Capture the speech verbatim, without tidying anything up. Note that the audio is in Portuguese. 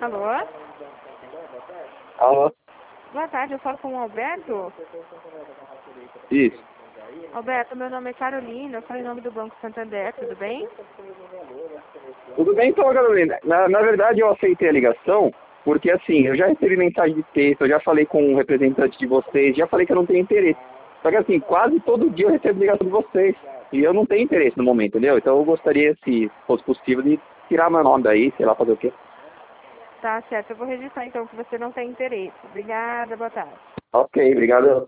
Alô? Alô? Boa tarde, eu falo com o Alberto. Isso. Alberto, meu nome é Carolina, eu falo em nome do Banco Santander, tudo bem? Tudo bem então, Carolina? Na, na verdade, eu aceitei a ligação porque, assim, eu já recebi mensagem de texto, eu já falei com um representante de vocês, já falei que eu não tenho interesse. Só que, assim, quase todo dia eu recebo ligação de vocês e eu não tenho interesse no momento, entendeu? Então eu gostaria, se fosse possível, de tirar meu nome daí, sei lá, fazer o quê. Tá certo, eu vou registrar então que você não tem interesse. Obrigada, boa tarde. Ok, obrigado.